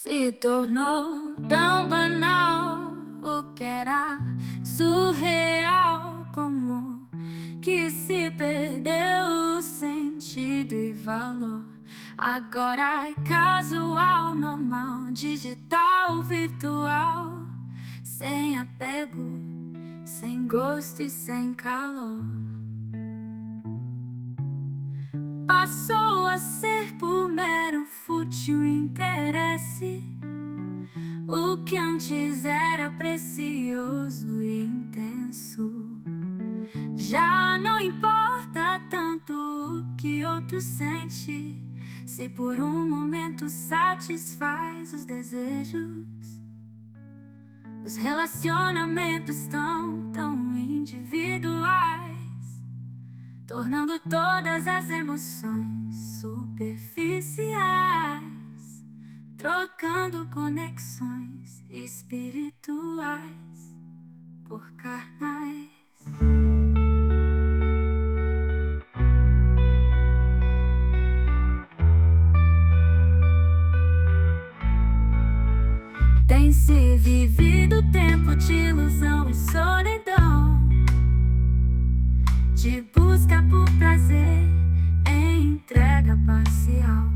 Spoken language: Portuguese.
Se tornou tão banal o que era surreal, como que se perdeu o sentido e valor. Agora é casual, normal, digital, virtual, sem apego, sem gosto e sem calor. Passou a ser por mero fútil interesse o que antes era precioso e intenso. Já não importa tanto o que outro sente, se por um momento satisfaz os desejos. Os relacionamentos tão individuais, tornando todas as emoções superficiais, trocando conexões espirituais por carnais. Tem se vivido tempo de ilusão e solidão, de busca por prazer em entrega parcial.